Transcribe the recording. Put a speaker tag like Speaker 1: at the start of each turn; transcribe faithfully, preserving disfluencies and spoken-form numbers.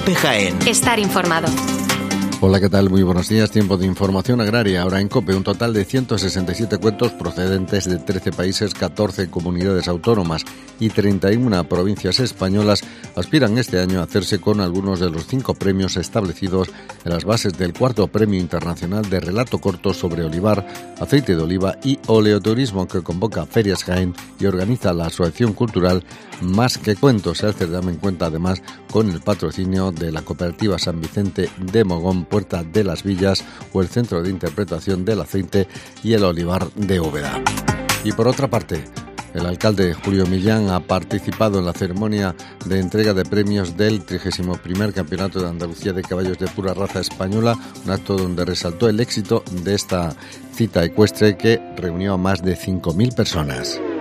Speaker 1: COPE Jaén.
Speaker 2: Estar informado.
Speaker 3: Hola, ¿qué tal? Muy buenos días. Tiempo de información agraria. Ahora en COPE, un total de ciento sesenta y siete cuentos procedentes de trece países, catorce comunidades autónomas y treinta y una provincias españolas aspiran este año a hacerse con algunos de los cinco premios establecidos en las bases del cuarto Premio Internacional de Relato Corto sobre Olivar, Aceite de Oliva y Oleoturismo, que convoca Ferias Jaén y organiza la Asociación Cultural Más que Cuentos. El certamen cuenta además con el patrocinio de la Cooperativa San Vicente de Mogón, Puerta de las Villas o el Centro de Interpretación del Aceite y el Olivar de Úbeda. Y por otra parte, el alcalde Julio Millán ha participado en la ceremonia de entrega de premios del trigésimo primer Campeonato de Andalucía de Caballos de Pura Raza Española, un acto donde resaltó el éxito de esta cita ecuestre que reunió a más de cinco mil personas.